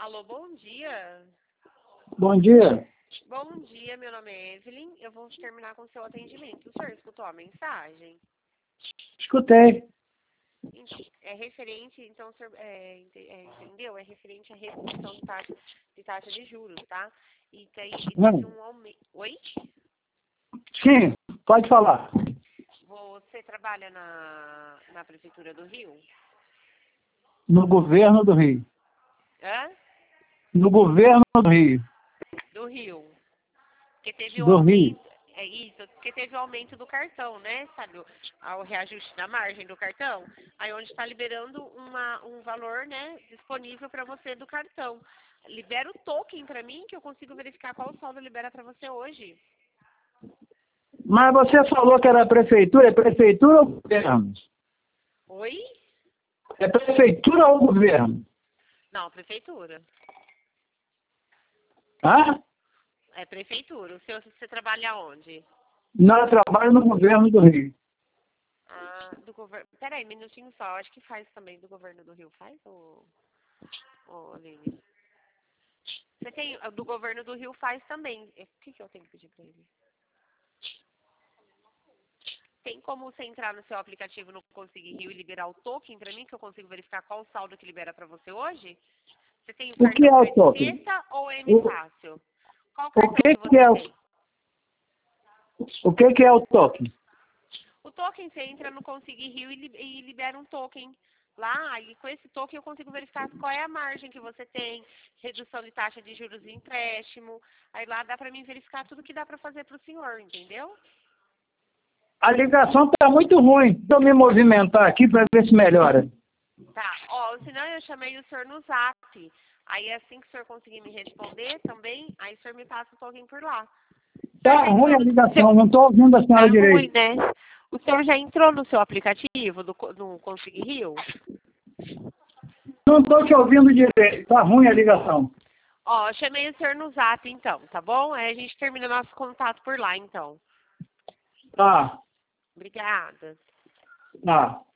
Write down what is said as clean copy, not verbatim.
Alô, bom dia. Bom dia. Bom dia, meu nome é Evelyn. Eu vou terminar com o seu atendimento. O senhor escutou a mensagem? Escutei. É referente, então, o senhor entendeu? É referente à redução de taxa de juros, tá? E teve um aumento. Oi? Sim, pode falar. Você trabalha na Prefeitura do Rio? No governo do Rio. Hã? No governo do Rio. Do Rio. Porque teve o Do Rio. aumento. É isso, porque teve o aumento do cartão, né? Sabe, o reajuste da margem do cartão. Aí onde está liberando um valor, né, disponível para você do cartão. Libera o token para mim, que eu consigo verificar qual o saldo libera para você hoje. Mas você falou que era prefeitura. É prefeitura ou governo? Oi? É prefeitura ou governo? Não, prefeitura. Hã? É prefeitura. Você trabalha onde? Não, eu trabalho no governo do Rio. Ah, do governo. Peraí, minutinho só. Acho que faz também do governo do Rio. Faz, ô Aline? Você tem. Do governo do Rio faz também. O que eu tenho que pedir pra ele? Tem como você entrar no seu aplicativo no Conseguir Rio e liberar o token pra mim, que eu consigo verificar qual o saldo que libera pra você hoje? Você tem o O que cartão é o token? Credicessa ou M Fácil? Qual O cartão que que que você é tem? o que é o token? O token, você entra no Conseguir Rio e libera um token lá, e com esse token eu consigo verificar qual é a margem que você tem, redução de taxa de juros de empréstimo, aí lá dá pra mim verificar tudo que dá pra fazer pro senhor, entendeu? A ligação está muito ruim. Deixa eu me movimentar aqui para ver se melhora. Tá, ó, senão eu chamei o senhor no Zap, aí assim que o senhor conseguir me responder também, aí o senhor me passa o token por lá. O senhor Tá já ruim entrou a no ligação, seu... não estou ouvindo a Tá senhora ruim, direito. né? O senhor já entrou no seu aplicativo do Conseguir Rio? Não estou te ouvindo direito. Está ruim a ligação. Ó, chamei o senhor no Zap, então, tá bom? Aí a gente termina nosso contato por lá, então. Tá, Obrigada. tá.